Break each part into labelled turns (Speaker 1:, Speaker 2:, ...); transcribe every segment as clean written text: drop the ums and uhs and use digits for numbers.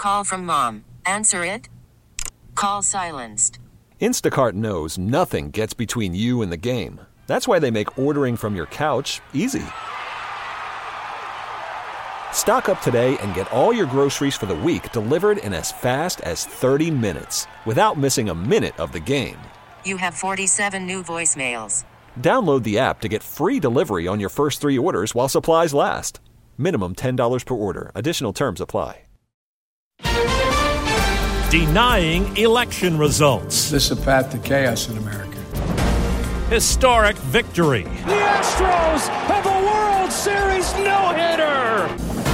Speaker 1: Call from mom. Answer it. Call silenced.
Speaker 2: Instacart knows nothing gets between you and the game. That's why they make ordering from your couch easy. Stock up today and get all your groceries for the week delivered in as fast as 30 minutes without missing a minute of the game.
Speaker 1: You have 47 new voicemails.
Speaker 2: Download the app to get free delivery on your first 3 orders while supplies last. Minimum $10 per order. Additional terms apply.
Speaker 3: Denying election results.
Speaker 4: This is a path to chaos in America.
Speaker 3: Historic victory.
Speaker 5: The Astros have a World Series no-hitter.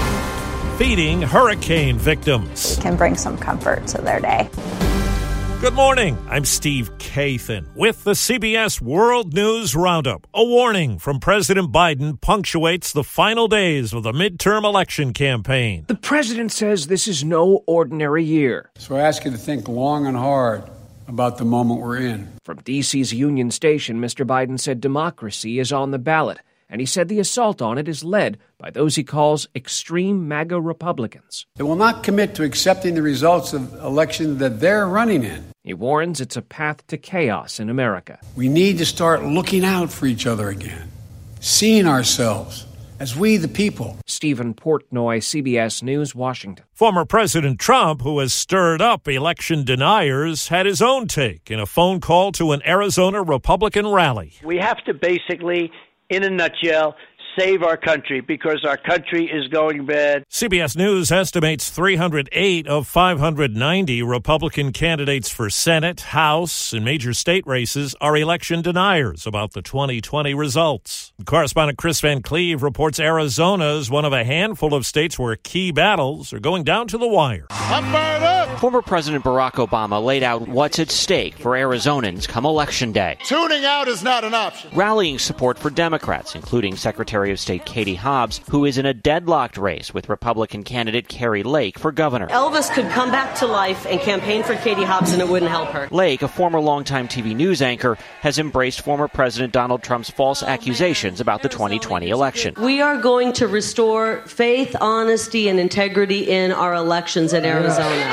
Speaker 3: Feeding hurricane victims.
Speaker 6: Can bring some comfort to their day.
Speaker 3: Good morning. I'm Steve Kathan with the CBS World News Roundup. A warning from President Biden punctuates the final days of the midterm election campaign.
Speaker 5: The president says this is no ordinary year.
Speaker 4: So I ask you to think long and hard about the moment we're in.
Speaker 5: From D.C.'s Union Station, Mr. Biden said democracy is on the ballot, and he said the assault on it is led by those he calls extreme MAGA Republicans.
Speaker 4: They will not commit to accepting the results of elections that they're running in.
Speaker 5: He warns it's a path to chaos in America.
Speaker 4: We need to start looking out for each other again, seeing ourselves as we the people.
Speaker 5: Stephen Portnoy, CBS News, Washington.
Speaker 3: Former President Trump, who has stirred up election deniers, had his own take in a phone call to an Arizona Republican rally.
Speaker 7: We have to basically, in a nutshell, save our country because our country is going bad.
Speaker 3: CBS News estimates 308 of 590 Republican candidates for Senate, House, and major state races are election deniers about the 2020 results. Correspondent Chris Van Cleve reports Arizona is one of a handful of states where key battles are going down to the wire.
Speaker 8: I'm fired up!
Speaker 9: Former President Barack Obama laid out what's at stake for Arizonans come Election Day.
Speaker 8: Tuning out is not an option.
Speaker 9: Rallying support for Democrats, including Secretary of State Katie Hobbs, who is in a deadlocked race with Republican candidate Kari Lake for governor.
Speaker 10: Elvis could come back to life and campaign for Katie Hobbs and it wouldn't help her.
Speaker 9: Lake, a former longtime TV news anchor, has embraced former President Donald Trump's false accusations about the 2020 election.
Speaker 10: We are going to restore faith, honesty, and integrity in our elections in Arizona.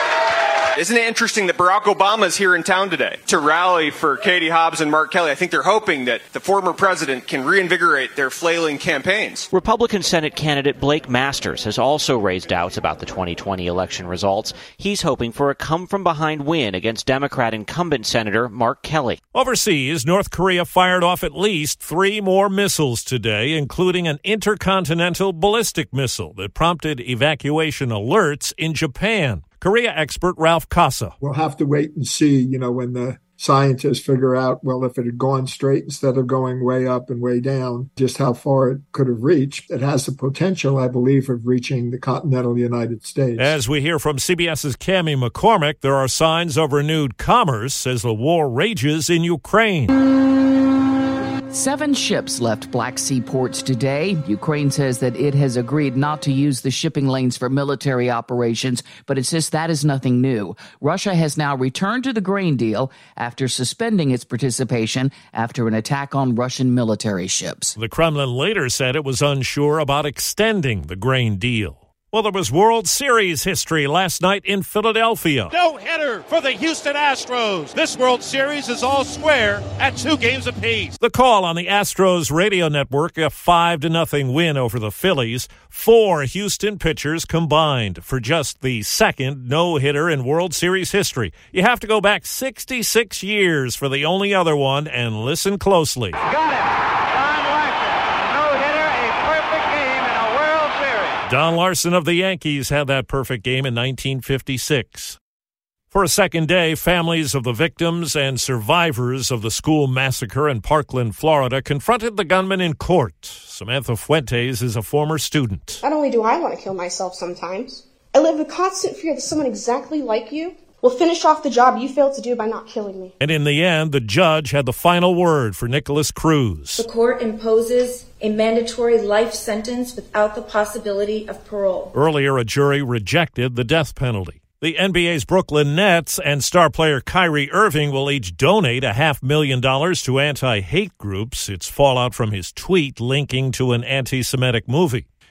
Speaker 11: Isn't it interesting that Barack Obama is here in town today to rally for Katie Hobbs and Mark Kelly? I think they're hoping that the former president can reinvigorate their flailing campaigns.
Speaker 9: Republican Senate candidate Blake Masters has also raised doubts about the 2020 election results. He's hoping for a come-from-behind win against Democrat incumbent Senator Mark Kelly.
Speaker 3: Overseas, North Korea fired off at least 3 more missiles today, including an intercontinental ballistic missile that prompted evacuation alerts in Japan. Korea expert Ralph Casa.
Speaker 12: We'll have to wait and see, when the scientists figure out, well, if it had gone straight instead of going way up and way down, just how far it could have reached. It has the potential, I believe, of reaching the continental United States.
Speaker 3: As we hear from CBS's Cammie McCormick, there are signs of renewed commerce as the war rages in Ukraine.
Speaker 13: 7 ships left Black Sea ports today. Ukraine says that it has agreed not to use the shipping lanes for military operations, but it says that is nothing new. Russia has now returned to the grain deal after suspending its participation after an attack on Russian military ships.
Speaker 3: The Kremlin later said it was unsure about extending the grain deal. Well, there was World Series history last night in Philadelphia.
Speaker 14: No-hitter for the Houston Astros. This World Series is all square at 2 games apiece.
Speaker 3: The call on the Astros radio network, a 5-0 win over the Phillies. 4 Houston pitchers combined for just the second no-hitter in World Series history. You have to go back 66 years for the only other one, and listen closely.
Speaker 15: Got it.
Speaker 3: Don Larson of the Yankees had that perfect game in 1956. For a second day, families of the victims and survivors of the school massacre in Parkland, Florida, confronted the gunman in court. Samantha Fuentes is a former student.
Speaker 16: Not only do I want to kill myself sometimes, I live with constant fear that someone exactly like you will finish off the job you failed to do by not killing me.
Speaker 3: And in the end, the judge had the final word for Nicholas Cruz.
Speaker 17: The court imposes a mandatory life sentence without the possibility of parole.
Speaker 3: Earlier, a jury rejected the death penalty. The NBA's Brooklyn Nets and star player Kyrie Irving will each donate $500,000 to anti-hate groups. It's fallout from his tweet linking to an anti-Semitic movie.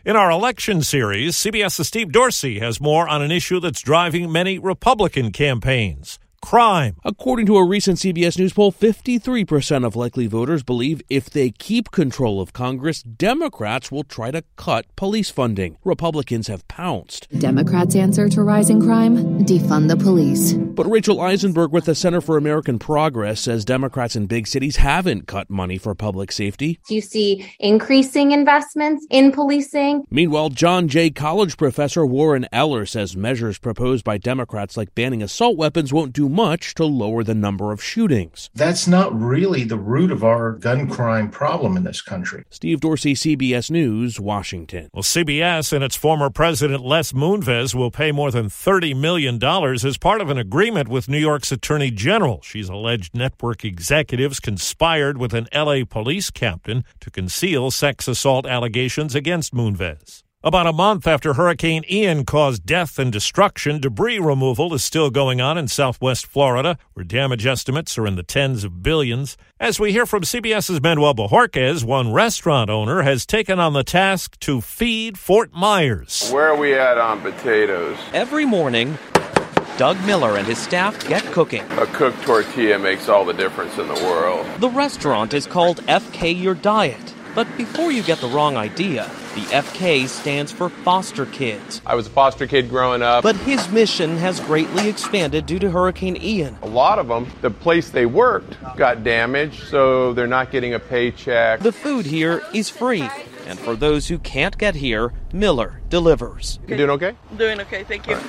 Speaker 3: In our election series, CBS's Steve Dorsey has more on an issue that's driving many Republican campaigns. Crime.
Speaker 15: According to a recent CBS News poll, 53% of likely voters believe if they keep control of Congress, Democrats will try to cut police funding. Republicans have pounced.
Speaker 18: Democrats' answer to rising crime? Defund the police.
Speaker 15: But Rachel Eisenberg with the Center for American Progress says Democrats in big cities haven't cut money for public safety.
Speaker 19: You see increasing investments in policing.
Speaker 15: Meanwhile, John Jay College professor Warren Eller says measures proposed by Democrats like banning assault weapons won't do much to lower the number of shootings.
Speaker 20: That's not really the root of our gun crime problem in this country.
Speaker 15: Steve Dorsey, CBS News, Washington.
Speaker 3: Well, CBS and its former president Les Moonves will pay more than $30 million as part of an agreement with New York's Attorney General. She's alleged network executives conspired with an L.A. police captain to conceal sex assault allegations against Moonves. About a month after Hurricane Ian caused death and destruction, debris removal is still going on in southwest Florida, where damage estimates are in the tens of billions. As we hear from CBS's Manuel Bojorquez, one restaurant owner has taken on the task to feed Fort Myers.
Speaker 21: Where are we at on potatoes?
Speaker 22: Every morning, Doug Miller and his staff get cooking.
Speaker 21: A cooked tortilla makes all the difference in the world.
Speaker 22: The restaurant is called FK Your Diet. But before you get the wrong idea, the FK stands for foster kids.
Speaker 21: I was a foster kid growing up.
Speaker 22: But his mission has greatly expanded due to Hurricane Ian.
Speaker 21: A lot of them, the place they worked got damaged, so they're not getting a paycheck.
Speaker 22: The food here is free. And for those who can't get here, Miller delivers.
Speaker 21: You doing okay?
Speaker 23: Doing okay, thank you.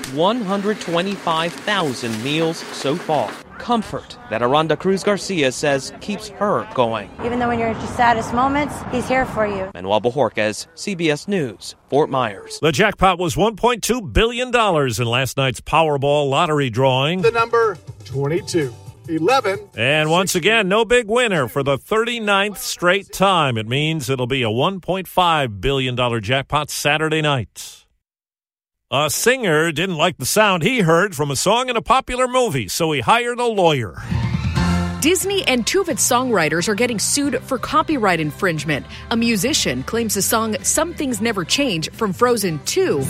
Speaker 22: 125,000 meals so far. Comfort that Aranda Cruz Garcia says keeps her going.
Speaker 24: Even though when you're at your saddest moments, he's here for you.
Speaker 22: Manuel Bojorquez, CBS News, Fort Myers.
Speaker 3: The jackpot was $1.2 billion in last night's Powerball lottery drawing.
Speaker 8: The number 22. 11.
Speaker 3: And once again, no big winner for the 39th straight time. It means it'll be a $1.5 billion jackpot Saturday night. A singer didn't like the sound he heard from a song in a popular movie, so he hired a lawyer.
Speaker 25: Disney and two of its songwriters are getting sued for copyright infringement. A musician claims the song Some Things Never Change from Frozen 2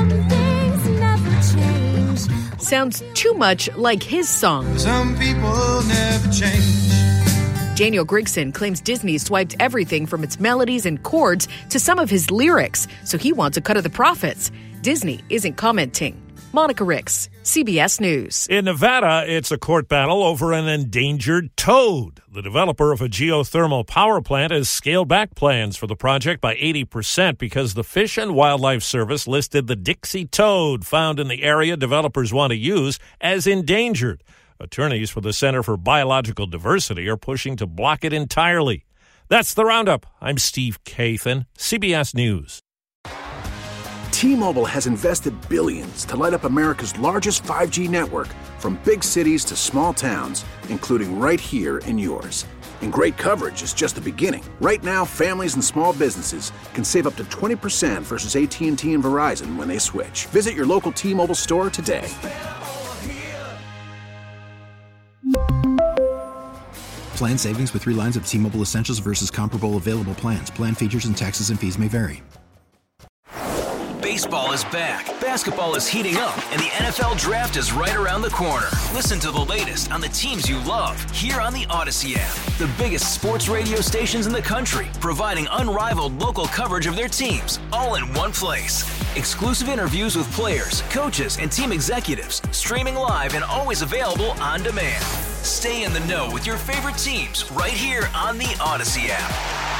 Speaker 25: sounds too much like his song.
Speaker 26: Some people never change.
Speaker 25: Daniel Grigson claims Disney swiped everything from its melodies and chords to some of his lyrics, so he wants a cut of the profits. Disney isn't commenting. Monica Ricks, CBS News.
Speaker 3: In Nevada, it's a court battle over an endangered toad. The developer of a geothermal power plant has scaled back plans for the project by 80% because the Fish and Wildlife Service listed the Dixie toad found in the area developers want to use as endangered. Attorneys for the Center for Biological Diversity are pushing to block it entirely. That's the Roundup. I'm Steve Kathan, CBS News.
Speaker 27: T-Mobile has invested billions to light up America's largest 5G network, from big cities to small towns, including right here in yours. And great coverage is just the beginning. Right now, families and small businesses can save up to 20% versus AT&T and Verizon when they switch. Visit your local T-Mobile store today.
Speaker 28: Plan savings with 3 lines of T-Mobile Essentials versus comparable available plans. Plan features and taxes and fees may vary.
Speaker 29: Baseball is back, basketball is heating up, and the NFL Draft is right around the corner. Listen to the latest on the teams you love here on the Odyssey app. The biggest sports radio stations in the country, providing unrivaled local coverage of their teams, all in one place. Exclusive interviews with players, coaches, and team executives, streaming live and always available on demand. Stay in the know with your favorite teams right here on the Odyssey app.